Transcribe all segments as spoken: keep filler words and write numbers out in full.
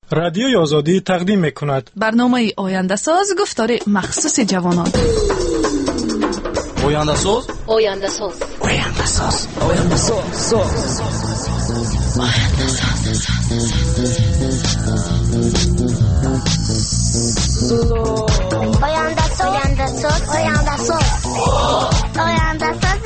رادیوی آزادی تقدیم می‌کند برنامه آینده ساز گفتار مخصوص جوانان. آینده ساز آینده ساز آینده ساز آینده ساز آینده ساز آینده ساز آینده ساز آینده ساز آینده ساز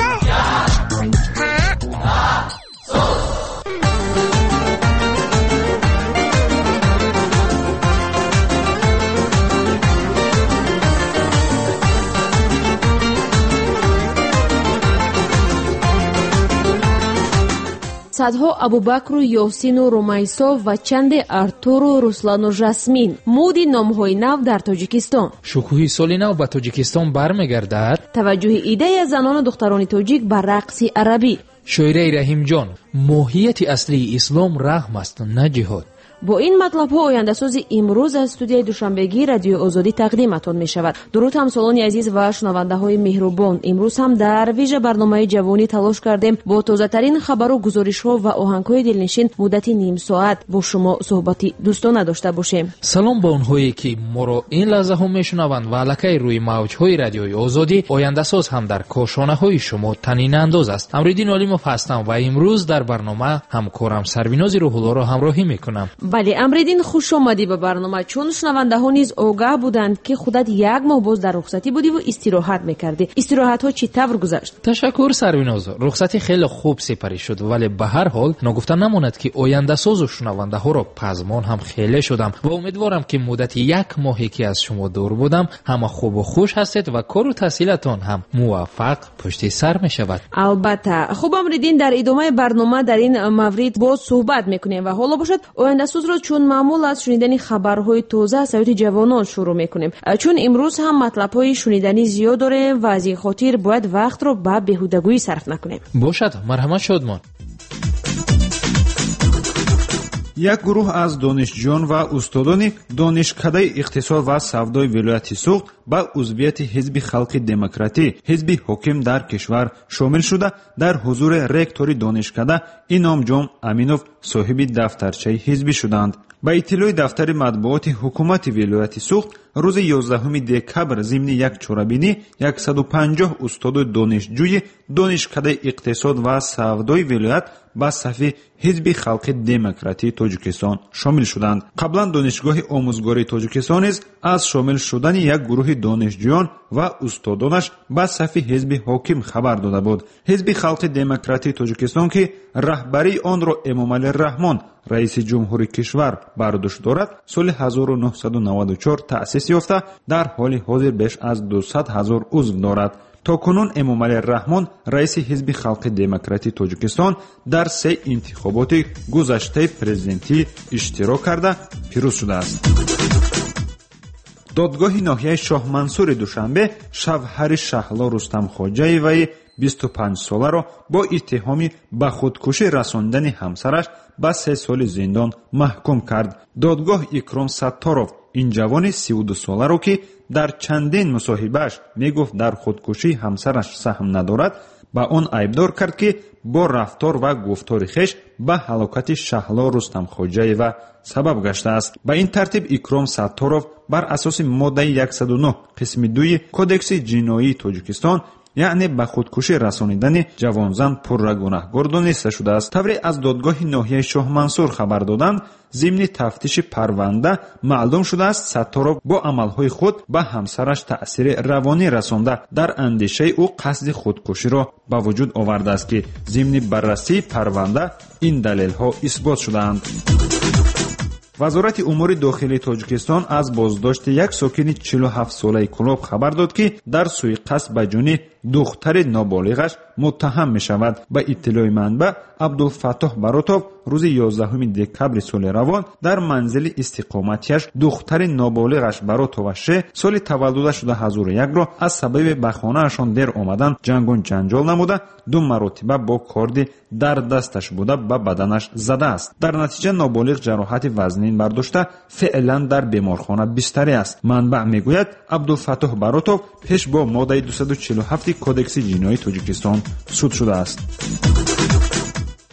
صدها ابوبکر و یاسین و رومیسا و چند ارتور و رسلان و جاسمین مودی نام‌های نو در تاجیکستان. شکوه سال نو به تاجیکستان برمیگردد. توجه ایده زنان و دختران تاجیک بر رقص عربی. شاعره رحیم جان، ماهیت اصلی اسلام رحم است نه جهاد. با این مطلب ها آینده ساز امروز از استودیوی دوشنبگی رادیو آزادی تقدیمتان می شود. درود همسالان عزیز و شنونده های مهربان، امروز هم در ویژه برنامه جوانی تلاش کردیم با تازه ترین خبر و گزارش ها و آهنگ های دلنشین مدت نیم ساعت با شما صحبتی دوستانه داشته باشیم. سلام به اونهایی که ما را این لحظه هم میشنوند و الکی روی موج های رادیوی آزادی. آینده ساز هم در کاشانه های شما طنین انداز است. امریدین علیموف هستم و امروز در برنامه همکارم سربیناز روح‌الله را همراهی میکنم. بله امریدین، خوش آمدی به برنامه. چون شنونده ها نیز آگاه بودند که خودت یک ماه باز در رخصتی بودی و استراحت میکردی. استراحت ها چی طور گذشت؟ تشکر سربیناز. رخصتی خیلی خوب سپری شد، ولی به هر حال نگفته نماند که آینده ساز و شنونده ها را پزمان هم خیلی شدم و امیدوارم که مدت یک ماهی که از شما دور بودم همه خوب و خوش هستید و کار و تحصیلتان هم موفق پشت سر می شود. البته. خوب امریدین، در ادامه برنامه در این مورد باز صحبت میکنیم و حالا باشد آینده ساز را چون معمول از شنیدن خبرهای تازه از سوی جوانان شروع میکنیم، چون امروز هم مطلب‌های شنیدنی زیاد داریم و از این خاطر باید وقت رو به بیهودگی صرف نکنیم. باشد. مرحمت شادمان. یک گروه از دانشجویان و استادان دانشکده اقتصاد و سودای ولایت سوخت به عضویت حزب خلق دموکراتی، حزب حاکم در کشور شامل شده در حضور رکتور دانشکده انعام جان امینوف صاحب دفترچه حزب شدند. با اطلاع دفتر مطبوعات حکومت ولایت سوخت روز یازدهم دکبر ضمن یک چورابینی صد و پنجاه استاد دانشجوی دانشکده اقتصاد و سودای ولایت به صف حزب خلق دموکراتی تاجیکستان شامل شدند. قبلا دانشگاه آموزگاری تاجیکستان نیز از شامل شدن یک گروه دانشجویان و استادانش به صف حزب حاکم خبر داده بود. حزب خلق دموکراتی تاجیکستان که رهبری آن را امامعلی رحمان رئیس جمهوری کشور بر دوش دارد، سال هزار و نهصد و نود و چهار تأسیس یافته در حال حاضر بیش از دویست هزار عضو دارد. تا کنون امامعلی رحمان رئیس حزب خلق دموکراتی تاجیکستان در سه انتخابات گذشته پرزیدنتی اشتراک کرده پیروز شده است. دادگاه ناحیه شاه منصور دوشنبه شوهر شهلا رستم خواجه‌ای بیست و پنج ساله را با اتهام به خودکشی رساندن همسرش به سه سال زندان محکوم کرد. دادگاه اکرام ستاروف این جوان سی و دو ساله را که در چندین مصاحبه‌اش میگفت در خودکشی همسرش سهم ندارد، به آن ایبدار کرد که با رفتار و گفتار خویش به هلاکت شهلا رستم خواجه‌ای سبب گشته است. به این ترتیب اکرام ستاروف بر اساس ماده صد و نه قسم دو کدکس جنایی تاجیکستان، یعنی به خودکشی رسانیدن جوانزن پرره گناهکار دانسته شده است. طوری از دادگاه ناحیه شاه منصور خبر دادند ضمن تفتیش پرونده معلوم شده است ستاروف با عملهای خود به همسرش تأثیر روانی رسانده در اندیشه او قصد خودکشی را به وجود آورده است که ضمن بررسی پرونده این دلیل‌ها اثبات شده‌اند. وزارت امور داخلی تاجیکستان از بازداشت یک ساکن چهل و هفت ساله کلاب خبر داد که در سوءقصد به جان دختر نابالغش متهم می شود. به اطلاع منبع عبدالفتاح براتوف روز یازدهم دکبر سال روان در منزل استقامتیش دختر نابالغش براتوف سال تولدش دو هزار و یک را از سبب به خانه‌شان در آمدن جنگون جنجال نموده دو مرتبه با کارد در دستش بوده به بدنش زده است. در نتیجه نابالغ جراحت وزنین برداشته فعلا در بیمارخانه بستری است. منبع میگوید عبدالفتاح براتوف پیش با ماده دویست و چهل و هفت کدکس جنایی تاجیکستان سود شده است.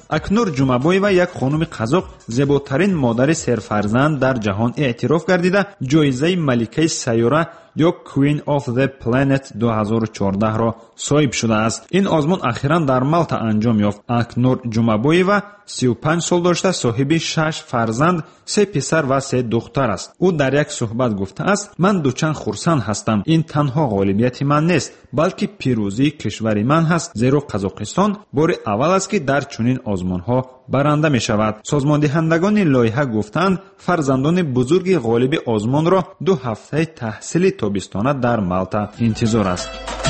акнур ҷумабоева як хонуми қазоқ зеботарин модари серфарзанд дар ҷаҳон эътироф гардида ҷоизаи маликаи сайёра ё Queen of the Planet ду ҳазору чордаҳ-ро соҳиб шудааст. Ин озмун ахиран дар Малта анҷом ёфт. Акнур Ҷумабоева сию панҷ сол дошта соҳиби шаш фарзанд, се писар ва се духтар аст. ӯ дар як суҳбат гуфтааст: ман дучанд хурсанд ҳастам. Ин танҳо ғолибияти ман нест, балки пирӯзии кишвари ман ҳаст, зеро Қазоқистон бори аввал аст ки дар чунин озмунҳо баранда мешавад. созмондиҳандагони лоиҳа гуфтанд, фарзандони бузурги ғолиби озмунро ду ҳафтаи таҳсили тобистона дар Малта интизор аст.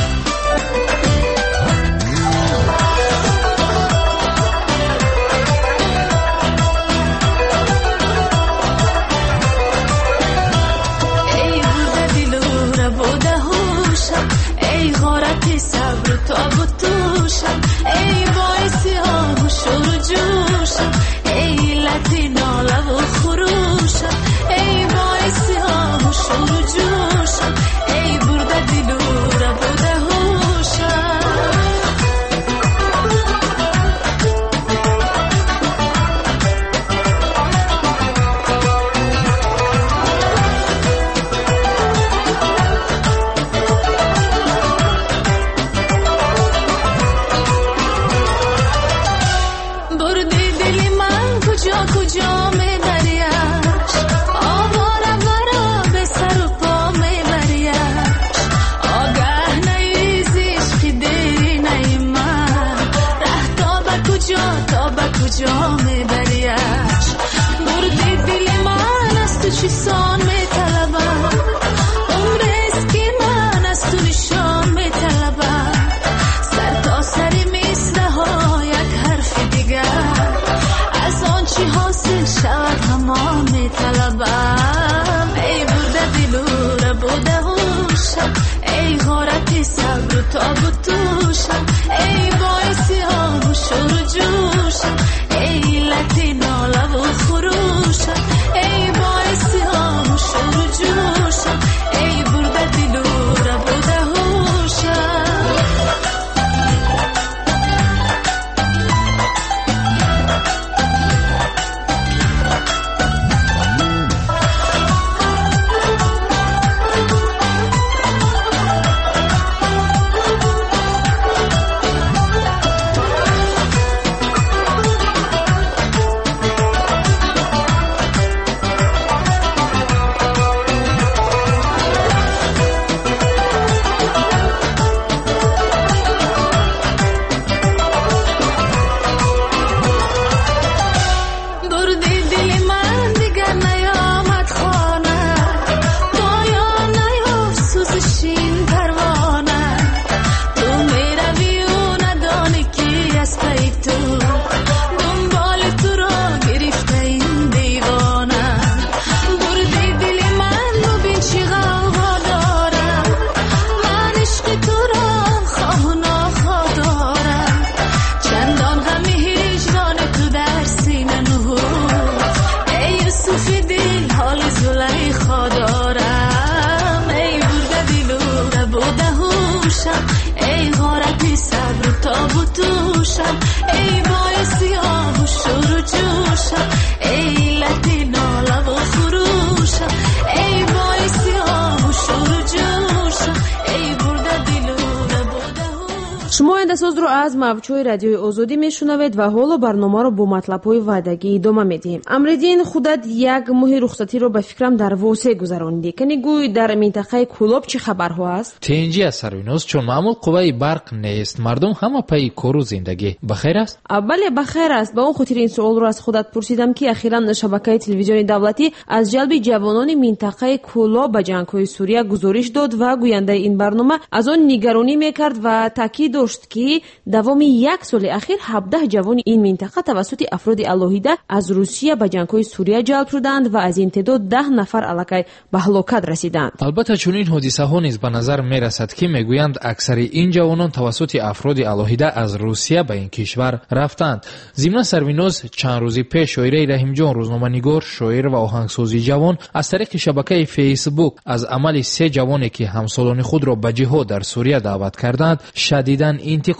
шумо ояндасозро аз мавҷҳои радиои озодӣ мешунавед ва ҳоло барномаро бо матлабҳои ваъдагӣ идома медиҳем. амридин худат як моҳи рухсатиро ба фикрам дар восе гузарониди. Кани гӯй дар минтақаи кӯлоб чӣ хабарҳо аст? тинҷӣ аст сарвинуз, чун маъмул қувваи барқ нест. Мардум ҳама пайи кору зиндагӣ. Бахайр аст? Бале, бахайр аст. Ба он хотир ин суолро аз худат пурсидам, ки ахиран шабакаи телевизиони давлатӣ аз ҷалби ҷавонони минтақаи кӯлоб ба ҷангҳои Сурия гузориш дод ва гӯяндаи ин барнома аз он нигаронӣ мекард ва таъкид дошт, ки давоми як соли ахир ҳабдаҳ ҷавони ин минтақа тавассути афроди алоҳида аз Русия ба ҷангҳои Сурия ҷалб шуданд ва аз ин теъдод даҳ нафар аллакай ба ҳалокат расиданд. албатта чунин ҳодисаҳо низ ба назар мерасад, ки мегӯянд аксари ин ҷавонон тавассути афроди алоҳида аз Русия ба ин кишвар рафтанд. зимна сарвиноз чанд рӯзи пеш шоираи Раҳимҷон рӯзноманигор, шоир ва оҳангсози ҷавон аз тариқи шабакаи фейсбук аз амали се ҷавоне ки ҳамсолони худро ба ҷиҳод дар Сурия даъват карданд шадидан интиқод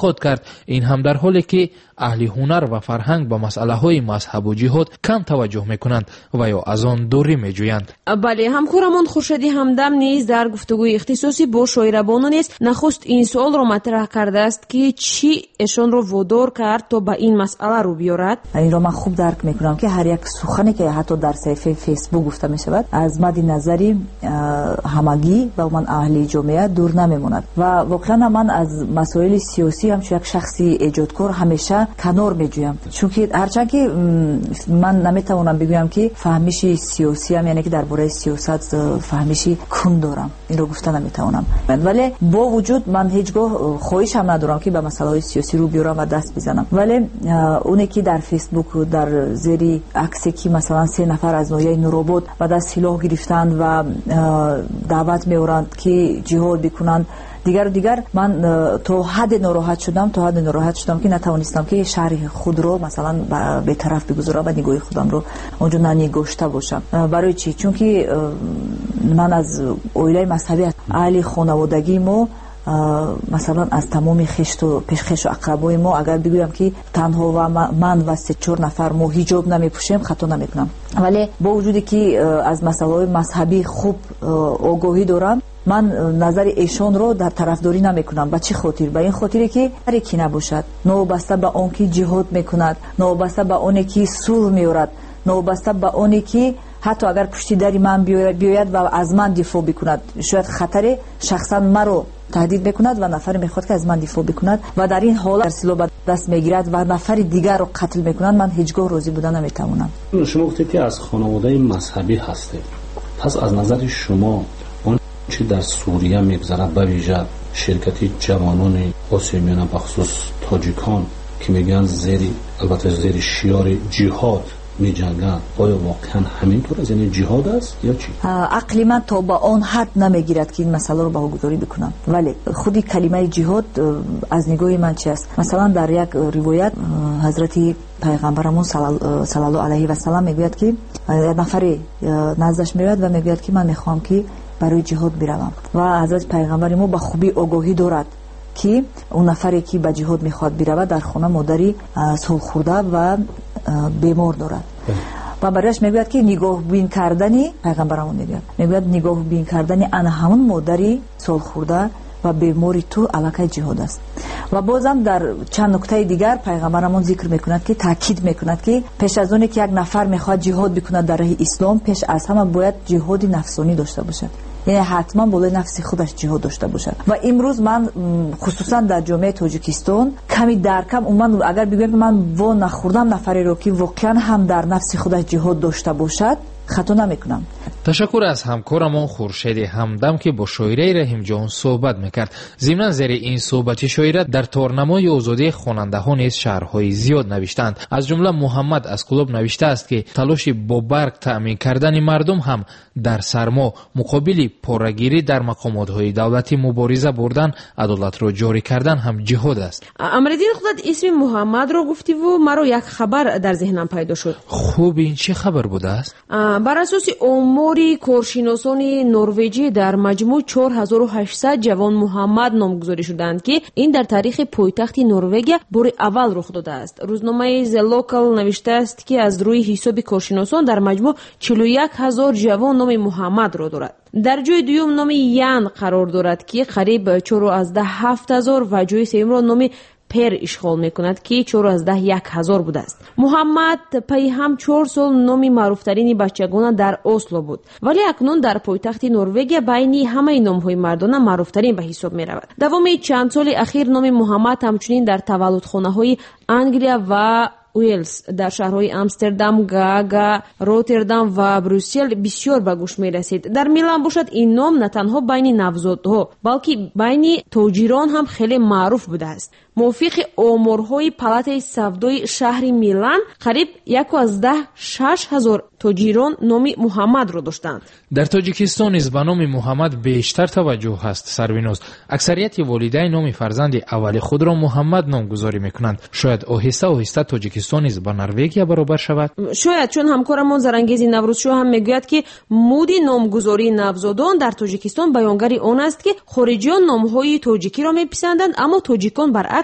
خود کرد. این هم در حالی که اهل هنر و فرهنگ به مسئله های مذهب و جهاد کم توجه میکنند و یا از آن دوری میجویند. بله، همکارمان خورشیدی همدم نیز در گفتگوی اختصاصی با شاعربانو نیز نخست این سوال را مطرح کرده است که چی ایشان را وادار کرد تا به این مسئله رو بیارد. این را من خوب درک میکنم که هر یک سخنی که حتی در صفحه فیسبوک گفته می شود از مد نظری همگی و من اهل جامعه دور نمیموند و واقعا من از مسائل سیاسی هم یک شخصی ایجادکار همیشه کنار میجویم، چون که هرچند که من نمیتوانم بگویم که فهمیش سیاسی هم یعنی که درباره سیاست فهمیشی کن دارم، این رو گفته نمیتوانم، ولی با وجود من هیچگاه خواهش هم ندارم که به مسائل های سیاسی رو بیارم و دست بزنم. ولی اونی که در فیسبوک در زیر عکسی که مثلا سه نفر از ناحیه نورآباد و در سلاح گرفتند و دعوت میورند که جهاد بکنند دیگر دیگر من تا حد ناراحت شدم تا حد ناراحت شدم که نتوانستم که شرح خود رو مثلا به طرف بگذارم و نگاه خودم رو اونجا ننگاشته باشم. برای چی؟ چون که من از عائله مذهبی اهل خانوادگی ما مثلا از تمام خشت و پیشخش و اقربای ما اگر بگویم که تنها و من و سه چهار نفر ما حجاب نمیپوشیم خطا نمیکنم، ولی با وجودی که از مسائل مذهبی خوب آگاهی دارم من نظر ایشان رو در طرفداری نمیکنم. به چه خاطر؟ به این خاطری که هر کی نباشد نوبسته به آن که جهاد میکند، نوبسته به آن که صلح میارد، نوبسته به آن که حتی اگر پشتی دری من بیاید و از من دفاع بکند، شاید خطر شخصا مرا تهدید میکند و نفر میخواد که از من دفاع بکند و در این حالت سلاح دست میگیرد و نفر دیگر رو قتل میکند، من هیچگاه راضی بودن نمیتوانم. شما گفتید که از خانواده مذهبی هستید، پس از نظر شما اون چی در سوریه میگذرد به ویژه شرکتی جوانان آسیمیان بخصوص تاجیکان که میگن زیر البته زیر شیار جهاد می جنگن، آیا واقعا همینطور است؟ یعنی جهاد است یا چی؟ عقل من تا با آن حد نمیگیرد که این مسئله رو به‌گذاری بکنم، ولی خودی کلمه جهاد از نگاه من چی است؟ مثلا در یک روایت حضرت پیغمبرمون صلی الله علیه و سلم میگوید که نفری نزدش میاد و میگوید که من میخوام که برای جهاد بروم و حضرت پیغمبر ما به خوبی آگاهی دارد که اون نفری که به جهاد میخواد برود در خانه مادری سال خورده و بیمار دارد و برایش میگوید که نگاه بین کردنی پیغمبرمون میگوید میگوید نگاه بین کردنی ان همون مادری سال خورده و بیماری تو علاقه جهاد است. و بازم در چند نکته دیگر پیغمبرمون ذکر میکند که تاکید میکند که پیش از اون که یک نفر میخواد جهاد بکند در راه اسلام پیش از همه باید جهاد نفسانی داشته باشد، یعنی حتما بالای نفس خودش جهاد داشته باشد. و امروز من خصوصا در جامعه تاجیکستان کمی درکم من اگر بگویم که من وا نخوردم نفری رو که واقعا هم در نفس خودش جهاد داشته باشد خطا نمیکنم. تشکر از همکارمان خورشید همدم که با شاعره رحیم جان صحبت میکرد. ضمن زیر این صحبت شاعره در تورنمای آزادی خواننده ها نیز شعرهای زیاد نوشتند. از جمله محمد از کلوب نوشته است که تلاش با برق تأمین کردن مردم هم در سرما مقابل پرگیری در مقامات های دولتی مبارزه بردن، عدالت را جاری کردن هم جهاد است. امردین خودت اسم محمد را گفتی و مرا یک خبر در ذهنم پیدا شد. خوب، این چه خبر بوده است؟ بر اساس اموری کارشناسان نروژی در مجموع چهار هزار و هشتصد جوان محمد نامگذاری شدند که این در تاریخ پایتخت نروژ بار اول رخ داده است. روزنامه ز لوکال نوشته است که از روی حساب کارشناسان در مجموع چهل و یک هزار جوان نام محمد را دارد. در جای دوم نام یان قرار دارد که قریب چهارده هفت هزار و جای سوم را نام پر اشغال میکند که چهارده یک هزار بوده است. محمد پی هم چهار سال نام معروفترین بچگان در اسلو بود، ولی اکنون در پایتخت نروژ بین همه نامهای مردانه معروفترین به حساب می رود. دوام چند سال اخیر نام محمد همچنین در تولدخانه های انگلیا و ویلز در شهرهای امستردام، گاگا، روتردام و بروکسل بسیار به گوش می رسید. در میلان باشد این نام نه تنها بین نوزادها بلکه بین تاجران هم خیلی معروف بوده است. موافق آمارهای پالات سودای شهر میلان قریب یک و از ده شش هزار تاجران نام محمد را داشتند. در تاجیکستان نیز به نام محمد بیشتر توجه هست. سربیناز اکثریت والدین نام فرزند اول خود را محمد نامگذاری میکنند. شاید آهسته آهسته تاجیکستان نیز با نروژ برابر شود. شاید، چون همکارمان زرانگیز نوروزشو هم میگوید که مود نامگذاری نوزادان در تاجیکستان بیانگر آن است که خارجیان نامهای تاجیکی را میپسندند، اما تاجیکان برعکس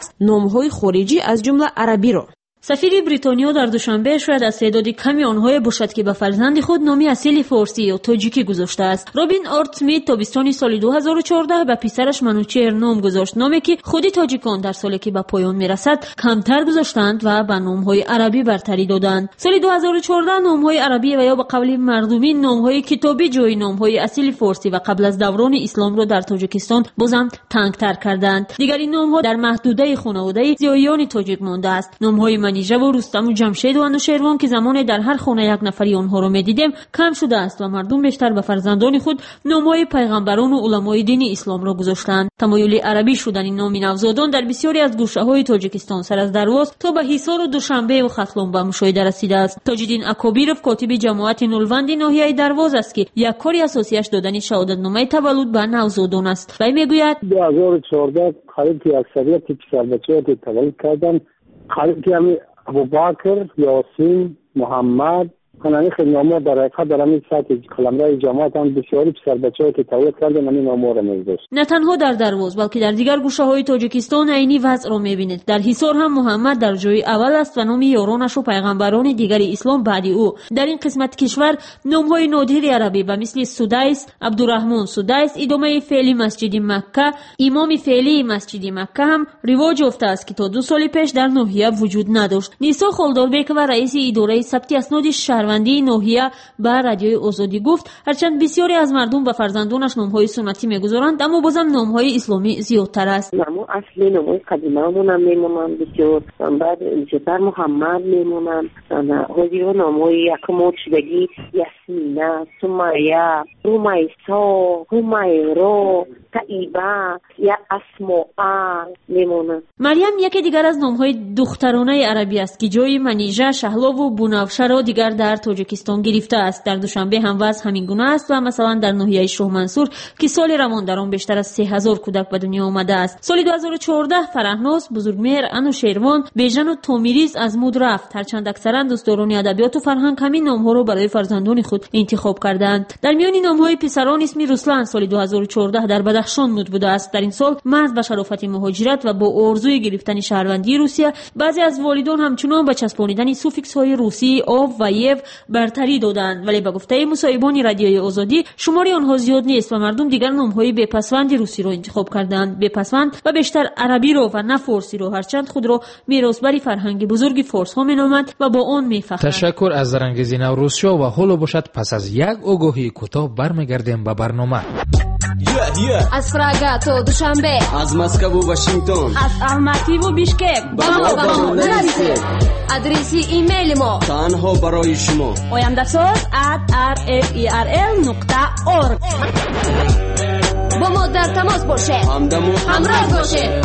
برعکس نام‌های خارجی از جمله عربی را. سفیر بریتانیا در دوشنبه شاید از تعداد کمی آنهای باشد که به فرزند خود نامی اصیل فارسی یا تاجیکی گذاشته است. رابین آرتسمیت تابستان سال دو هزار و چهارده به پسرش منوچهر نام گذاشت، نامی که خودی تاجیکان در سالی که به پایان میرسد کمتر گذاشتند و به نامهای عربی برتری دادند. سال دو هزار و چهارده نامهای عربی و یا به قول مردمی نامهای کتابی جای نامهای اصیل فارسی و قبل از دوران اسلام را در تاجیکستان بازم تنگتر کردند. دیگر این نامها در محدوده خانواده زیایان تاجیک مانده است. نامهای منیژه و رستم و جمشید و انوشیروان که زمان در هر خانه یک نفری آنها را می‌دیدیم کم شده است و مردم بیشتر به فرزندان خود نام‌های پیغمبران و علمای دین اسلام را گذاشتند. تمایل عربی شدن این نام نوزادان در بسیاری از گوشه‌های تاجیکستان سر از درواز تا به حصار و دوشنبه و ختلان به مشاهده رسیده است. تاج‌الدین اکابیرов کاتب جماعت نولوند ناحیه درواز است که یک کاری اساسیش دادن شهادتنامه تولد به نوزادان است. وی میگوید دو هزار و چهارده قریب که اکثریت پسر بچه‌ها تولد کردند، قریب که ابوبکر، یاسین، محمد کنانی خدمات در حقیقت در همین سطح قلمرو جماعت هم بسیاری پسر بچه‌ها که تولد کردن همین نام‌ها را می‌گذاشت. نه تنها در درواز بلکه در دیگر گوشه‌های تاجیکستان عینی وضع را می‌بینید. در حصار هم محمد در جای اول است و نام یارانش و پیغمبران دیگر اسلام بعد او. در این قسمت کشور نام‌های نادری عربی به مثل سدیس، عبدالرحمن سدیس، ادامه فعلی مسجد مکه، امام فعلی مسجد مکه هم رواج یافته است که تا دو سال پیش در ناحیه وجود نداشت. نیسا خالداربک و رئیس اداره ثبت اسناد شهروندی ناحیه به رادیوی آزادی گفت هرچند بسیاری از مردم به فرزندانش نام‌های سنتی می‌گذارند اما بازم نام‌های اسلامی زیادتر است. نامو اصلی نام‌های قدیمی‌مون هم میمونن بسیار، بعد جبر محمد میمونن، حاضر نام‌های یکم شدگی یاسمینه، سمیه، رومیسا، همیرا، طیبه یا اسماء میمونن. مریم یکی دیگر از نام‌های دخترانه عربی است که جای منیژه، شهلا و بنفشه را دیگر در تاجیکستان گرفته است. در دوشنبه هم وضع همین گونه است و مثلا در ناحیه شاه منصور که سال روان در آن بیشتر از سه هزار کودک به دنیا آمده است. سال دو هزار و چهارده فرهناز، بزرگمهر، انوشیروان، بیژن و تومیریز از مود رفت. هرچند اکثرا دوستداران ادبیات و فرهنگ همین نام‌ها را برای فرزندان خود انتخاب کردند. در میان نام‌های پسران اسمی رسلان سال دو هزار و چهارده در بدخشان مد بوده است. در این سال مرد به شرافت مهاجرت و با آرزوی گرفتن شهروندی روسیه بعضی از والدان همچنان به چسبانیدن سوفیکس‌های روسی آو و یو برتری دادند، ولی به گفته مصاحبان رادیوی آزادی شماری آنها زیاد نیست و مردم دیگر نام‌های بپسوند روسی را انتخاب کردند. بپسوند و بیشتر عربی را و نه فارسی را، هرچند خود را میراثبر فرهنگ بزرگ فارس ها مینامند و با آن میفخرند. تشکر از درانگیزی نوروزشو و حالا باشد پس از یک آگاهی کوتاه برمیگردیم به برنامه. Yeah, yeah. از پراگ تا دوشنبه، از مسکو و واشنگتن، از الماتی و بیشکک با ما با ما نرسید. ادرسی ایمیل ما تنها برای شما oyandasaz at r f e r l نقطه org. با ما در تماس باشه، همدم و همراه باشه.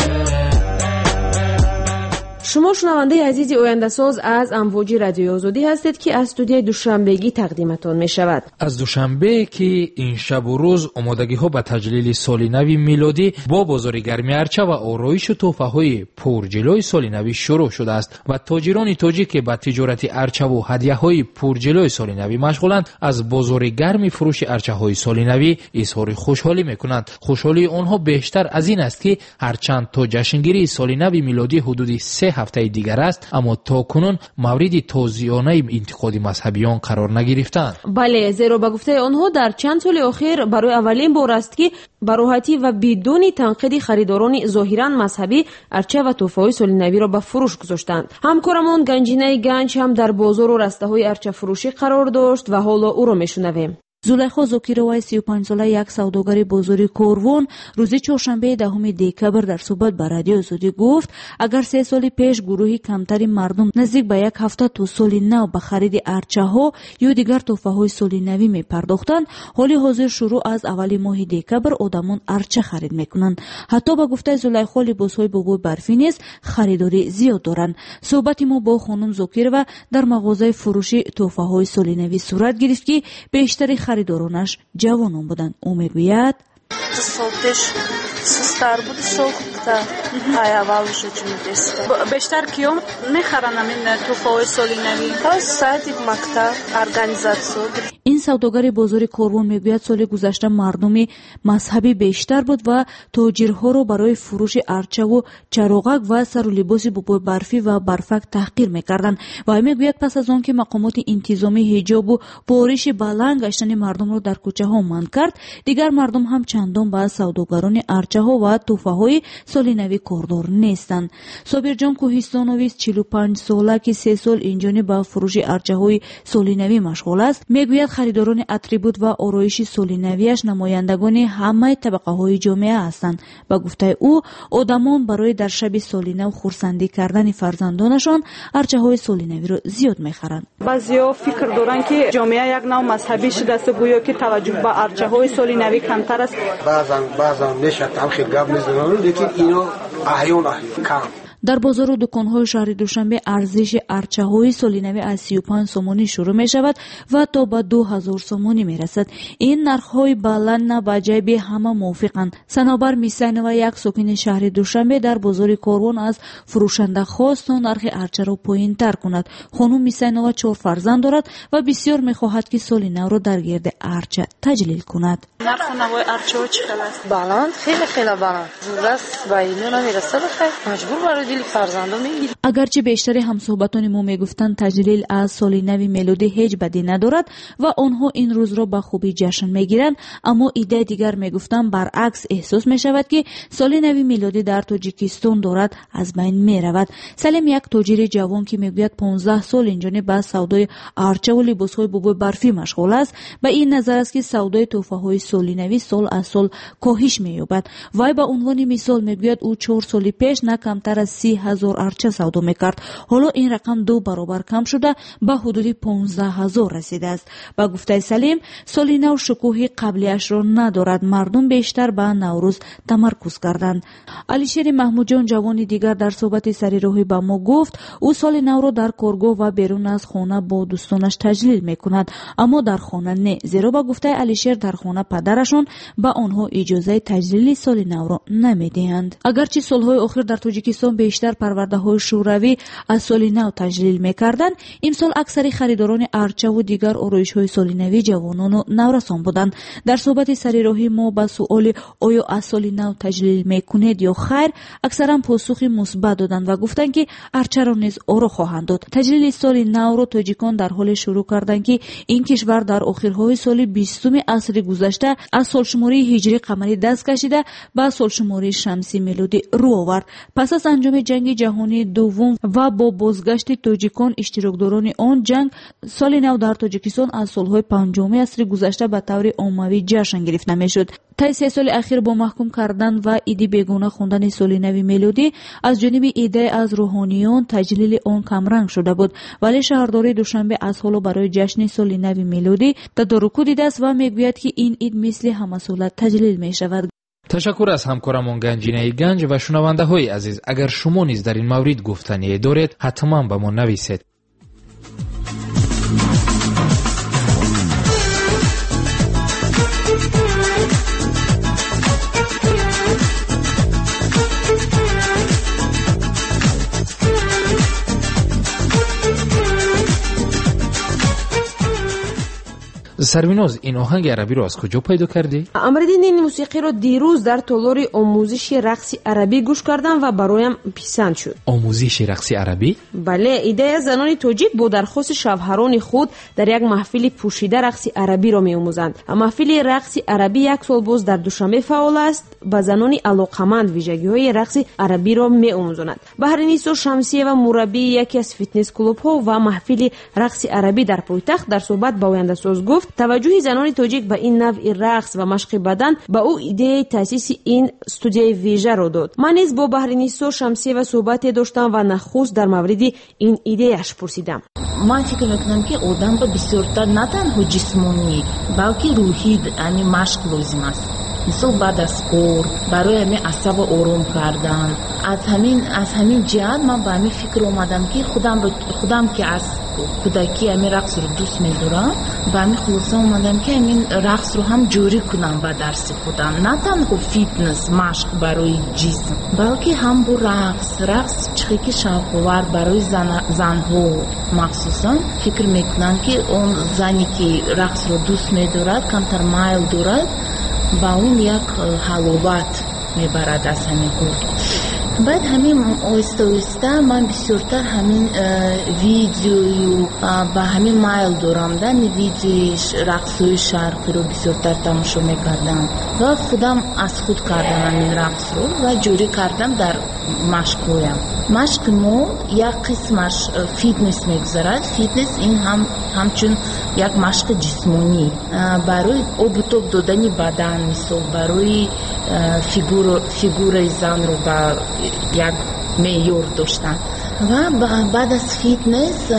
شما شنونده عزیز آینده ساز از امواج رادیو آزادی هستید که از استودیوی دوشنبگی تقدیمتان می شود. از دوشنبه که این شب و روز آمادگی ها به تجلیل سال نو میلادی با بازار گرمی ارچه و آرایش و تحفه های پرجلوی سال نو شروع شده است و تاجران تاجیک که به تجارت ارچه و هدیه های پرجلوی سال نو مشغولند از بازار گرمی فروش ارچه های سال نو اظهار خوشحالی میکنند. خوشحالی آنها بیشتر از این است که هرچند تا جشنگیری سال نو میلادی حدود سه هفته دیگر است اما تا کنون مورد تازیانه انتقاد مذهبیان قرار نگرفتند. بله، زیرا به گفته آنها در چند سال اخیر برای اولین بار است که به راحتی و بدون تنقید خریداران ظاهرا مذهبی ارچه و تحفه‌های سال نو را به فروش گذاشتند. همکارمان گنجینه گنج هم در بازار و رسته‌های ارچه فروشی قرار داشت و حالا او را میشنویم. زلیخا زاکیرова سی و پنج ساله یک سوداگر بازار کاروان روز چهارشنبه دهم دکبر در صحبت با رادیو آزادی گفت اگر سه سال پیش گروهی کمتری مردم نزدیک به یک هفته تا سال نو به خرید ارچه ها یا دیگر تحفه های سال نوی می پرداختند، حالی حاضر شروع از اول ماه دکبر آدمان ارچه خرید میکنند. حتی به گفته زلیخا لباس های بابای برفی نیز خریداری زیاد دارند. صحبت ما با خانم زاکیرова در مغازه فروشی تحفه های سال نوی صورت گرفت که بیشتری خریدارانش جوانان بودند. او میگوید سال پیش سستر بود، ساخت мақта ай аввалушо чӣ мефиста. Бештар киём мехаран амин тӯҳфаҳои соли навӣ? Та сайти мактаб организатсия. ин савдогари бозори Корвон мегӯяд соли гузашта мардуми мазҳабӣ бештар буд ва тоҷирҳоро барои фурӯши арчаву чароғак ва сару либоси бубои барфӣ ва барфак таҳқир мекарданд. Вай мегӯяд пас аз он ки мақомоти интизомӣ ҳиҷобу бориши баланд гаштани мардумро дар кӯчаҳо манъ кард, дигар мардум ҳам чандон ба савдогарони арчаҳо ва тӯҳфаҳои соли навӣ кордор нестанд. Собирҷон Кӯҳистоновист чилу панҷ сола ки се сол инҷониб ба фурӯши арчаҳои соли навӣ машғул аст, мегӯяд харидорони атрибут ва ороиши соли навиаш намояндагони ҳамаи табақаҳои ҷомеа ҳастанд. Ба гуфтаи ӯ, одамон барои дар шаби соли нав хурсандӣ кардани фарзандонашон арчаҳои соли навиро зиёд мехаранд. баъзеҳо фикр доранд ки ҷомеа як нав мазҳабӣ шудааст, гӯё ки таваҷҷӯҳ ба арчаҳои соли навӣ камтар аст. баъзан баъзан мешавад талхи гап мезананд, лекин ино аҳён аҳён кам. дар бозору дуконҳои шаҳри Душанбе арзиши арчаҳои соли навӣ аз си ю панҷ сомонӣ шурӯъ мешавад ва то ба ду ҳазор сомонӣ мерасад. ин нархҳои баланд на ба ҷайби ҳама мувофиқанд. Санобар Мисайнова, як сокини шаҳри Душанбе, дар бозори Корвон аз фурӯшанда хост то нархи арчаро поинтар кунад. хонум Мисайнова чор фарзанд дорад ва бисёр мехоҳад ки соли навро дар гирди арча таҷлил кунад. нарху навои арчаҳо чӣ хел аст? баланд, хеле хеле баланд. зуррас ба ино намерасад, маҷбур барои дили фарзандон мегирӣ. агарчи бештари ҳамсоҳбатони мо мегуфтанд таҷлил аз соли нави мелодӣ ҳеҷ бадӣ надорад ва онҳо ин рӯзро ба хубӣ ҷашн мегиранд, аммо идеяи дигар мегуфтанд баръакс эҳсос мешавад ки соли нави мелодӣ дар Тоҷикистон дорад аз байн меравад. Салим, як тоҷири ҷавон ки мегӯяд понздаҳ сол инҷониб ба савдои арчаву либосҳои бубои барфӣ машғул аст, ба ин назар аст ки савдои тӯҳфаҳои соли навӣ сол аз сол коҳиш меёбад. Вай ба унвони мисол мегӯяд ӯ чор соли пеш на камтар аз си ҳазор арча савдо мекард. ҳоло ин рақам ду баробар кам шуда ба ҳудуди понздаҳ ҳазор расидааст. Ба гуфтаи Салим, соли нав шукӯҳи қаблиашро надорад. Мардум бештар ба Наврӯз тамаркуз карданд. Алишери Маҳмудҷон, ҷавони дигар, дар суҳбати сарироҳӣ ба мо гуфт, ӯ соли навро дар коргоҳ ва берун аз хона бо дӯстонаш таҷлил мекунад, аммо дар хона не, зеро ба гуфтаи Алишер дар хона падарашон ба онҳо иҷозаи таҷлили соли навро намедиҳанд. агарчи солҳои охир дар Тоҷикистон бештар парвандаҳои шӯравӣ аз соли нав таҷлил мекарданд, имсол аксари харидорони арчаву дигар ороишҳои соли нави ҷавонону наврасон буданд. дар суҳбати сарироҳӣ мо ба суоли оё аз соли нав таҷлил мекунед ё хайр, аксаран посухи мусбат доданд ва гуфтанд ки арчаро низ оро хоҳанд дод. таҷлили соли навро тоҷикон дар ҳоле шурӯъ карданд ки ин кишвар дар охирҳои соли бистуми асри гузашта аз солшумории ҳиҷрӣ қамарӣ даст кашида ба солшумории шамсӣ мелодӣ рӯ овард. пас аз анҷоми ҷанги ҷаҳонии дуввум ва бо бозгашти тоҷикон иштирокдорони он ҷанг, соли нав дар Тоҷикистон аз солҳои панҷуми асри гузашта ба таври оммавӣ ҷашн гирифта мешуд. таи се соли ахир бо маҳкум кардан ва иди бегона хондани соли нави мелодӣ аз ҷониби идея аз рӯҳониён таҷлили он камранг шуда буд, вале шаҳрдории Душанбе аз ҳоло барои ҷашни соли нави мелодӣ тадорукӯ дидааст ва мегӯяд ки ин ид мисли ҳамасола таҷлил мешавад. ташаккур аз ҳамкорамон Ганҷинаи Ганҷ ва шунавандаҳои азиз. агар шумо низ дар ин маврид гуфтание доред, ҳатман ба мо нависед. сарвиноз, ин оҳанги арабиро аз куҷо пайдо кардӣ? амридин ин мусиқиро дирӯз дар толори омӯзиши рақси арабӣ гӯш кардам ва бароям писанд шуд. омӯзиши рақси арабӣ? бале, идея занони тоҷик бо дархости шавҳарони худ дар як маҳфили пӯшида рақси арабиро меомӯзанд. маҳфили рақси арабӣ як сол боз дар Душанбе фаъол аст, ба занони алоқаманд вижагиҳои рақси арабиро меомӯзонад. Баҳринисо Шамсиева, мураббии яке аз фитнес клубҳо ва маҳфили рақси арабӣ дар пойтахт, дар суҳбат ба ояндасоз гуфт, таваҷҷӯҳи занони тоҷик ба ин навъи рақс ва машқи бадан ба ӯ идеяи таъсиси ин студияи вижаро дод. ман низ бо Баҳринисо Шамсиева суҳбате доштам ва нахуст дар мавриди ин идеяш пурсидам. ман фикр мекунам ки одамро бисёртар на танҳо ҷисмонӣ, балки рӯҳӣ ами машқ лозим аст. мисол баъд аз кор барои ами асабро ором кардан. аз ҳамин аз ҳамин ҷиҳат ман ба ҳамин фикр омадам ки худамро худам ки аз بود. کودکی همین رقص رو دوست می‌دارم و همین خلاصه اومدم که همین رقص رو هم جوری کنم به درس خودم، نه تنها فیتنس مشق برای جسم بلکه هم با رقص رقص چیزی که شوق‌آور برای زن زن‌ها مخصوصا فکر میکنم که اون زنی که رقص رو دوست می‌دارد کمتر مایل دارد با اون یک حلاوت میبرد از همین کار. بعد همین آیسته آیسته من بسیارتر همین ویدیو با همین مایل دارم دن ویدیوی رقصوی شرقی رو بسیارتر تماشا میکردم و خودم از خود کردم همین رقص رو و جوری کردم در مشقویم. مشق ما یک قسمش فیتنس میگذارد. فیتنس این هم همچون یک مشق جسمانی برای آب دادن بدن، مثل برای فیگور فیگور زن رو با یک معیار داشتن. و بعد از فیتنس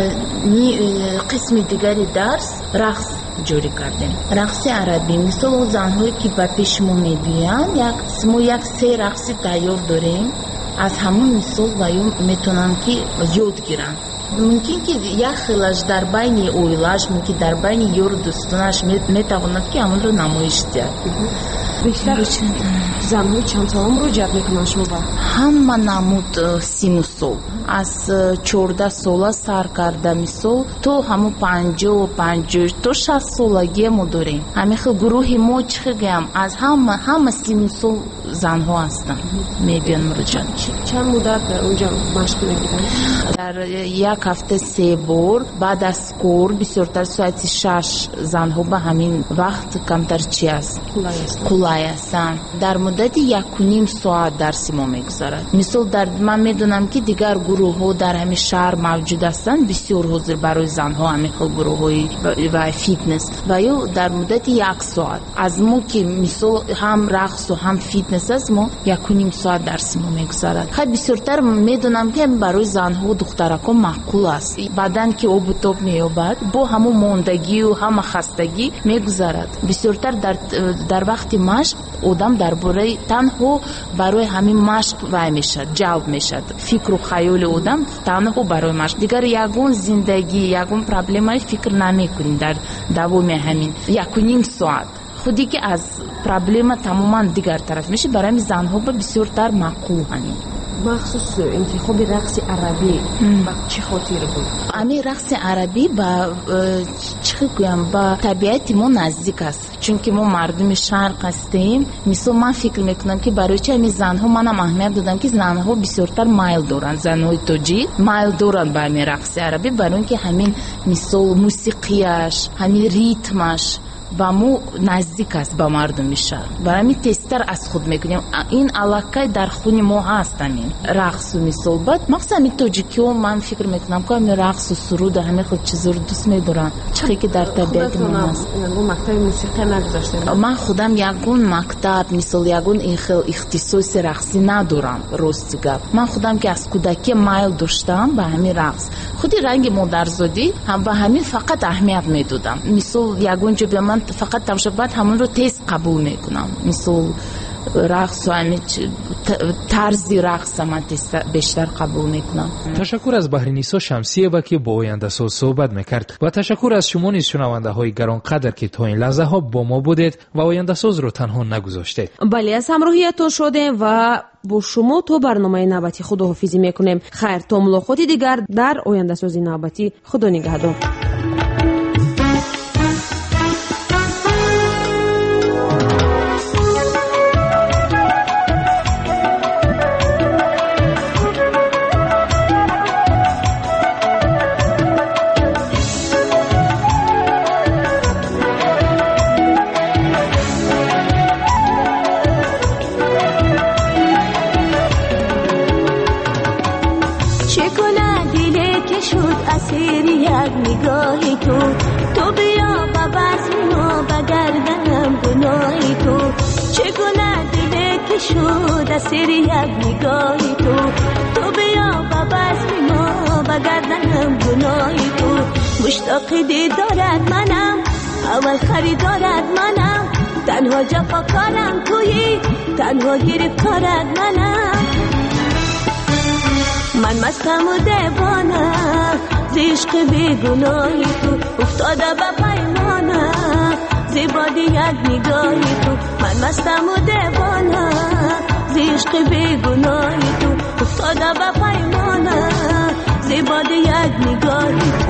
قسم دیگری درس رقص جوری کردیم. رقص عربی مثل زنهایی که به پیش ما میبینن یک ما یک سه رقص تیار داریم از همون مثال و میتونن که یاد گیرن. ممکن که یک خیلش در بین اویلاش ممکن در بین یور دوستانش میتواند که همون رو نمایش دهد. بیشتر زمانی چند سالم رو جب میکنن شما با؟ همه نمود سین و سال از چورده ساله سر کرده مثال تو همون پنجه و پنجه تو شست سالگی ما داریم. همه خیل گروه ما چه گیم از همه همه سین و سال زنها هستن میبین رو جان. چند مدت در اونجا مشق میگیرن؟ در یک هفته سه بار بعد از کور بسیارتر ساعت شش زنها به همین وقت کمتر چی است کلای هستن. در مدت یک و نیم ساعت درسی ما میگذارد. مثال در من میدونم که دیگر گروه ها در همین شهر موجود هستن بسیار حاضر برای زنها همین خیل گروه های و فیتنس و یا در مدت یک ساعت از ما که مثال هم رقص و هم فیتنس است ما یک و نیم ساعت درسی ما میگذارد. خیلی بسیارتر میدونم که برای زنها و دخترکان معقول است. بدن که آب و تاب مییابد با همون ماندگی و هم خستگی میگذارد. بسیارتر در در وقت مشق آدم درباره تنها برای همین مشق وای میشد، جلب میشد. فکر و خیال آدم تنها برای مشق. دیگر یگون زندگی یگون پرابلمای فکر نمیکنی در دوام همین یک و نیم ساعت. خودی که از پرابلم تماما دیگر طرف میشه. برای زنها بسیارتر معقول همین. مخصوص انتخاب رقص عربی با چه خاطر بود؟ امی رقص عربی با چه گویم با طبیعت ما نزدیک است، چون که ما مردم شرق هستیم. مثلا من فکر میکنم که برای چه امی زنها منم اهمیت دادم که زنها بسیارتر مایل دارن، زنهای توجی مایل دارن با امی رقص عربی برای اینکه همین مثل موسیقیش همین ریتمش با مو نزدیک است با مردم شهر. برای می تستر از خود میکنیم این علاقه در خون ما هست. همین رقص و مثال بعد مخصوصا می توجیکی و من فکر میکنم که همین رقص و سرود همین خود چیز رو دوست میدارن چیزی که در طبیعت ما هست. یگون مکتب موسیقی نگذاشته؟ من خودم یگون مکتب مثال یگون این خیل اختصاص رقصی ندارم. راستی گپ من خودم که از کودکی مایل داشتم به همین رقص. خودی رنگ مادرزادی هم به همین فقط اهمیت میدادم. مثال یگون جو به من فقط تماشا بعد همون رو تیز قبول میکنم. مثل رقص و همین طرزی رقص من بیشتر قبول میکنم. تشکر از بحرینیسا شمسیه با که با آینده ساز صحبت میکرد و تشکر از شما نیز شنونده های گرانقدر که تا این لحظه ها با ما بودید و آینده ساز رو تنها نگذاشتید. بله از همراهیتون شدیم و با شما تو برنامه نوبتی خداحافظی میکنیم. خیر تا ملاقاتی دیگر در آینده سازی نوبتی. خدا نگهدار. نگاهی تو تو بیا و بزم ما بگردم گناهی تو چگونه دل که شد اسیر یک نگاهی تو تو بیا و بزم ما بگردم گناهی تو مشتاق دیدارت منم اول خریدارت منم تنها جفاکارم تویی تنها گرفتارت منم من مستم و دیوانم عشق بیگناهی تو افتاده به پیمانه زیباد یک نگاهی تو من مستم و دیوانه عشق بیگناهی تو افتاده به پیمانه زیباد یک نگاهی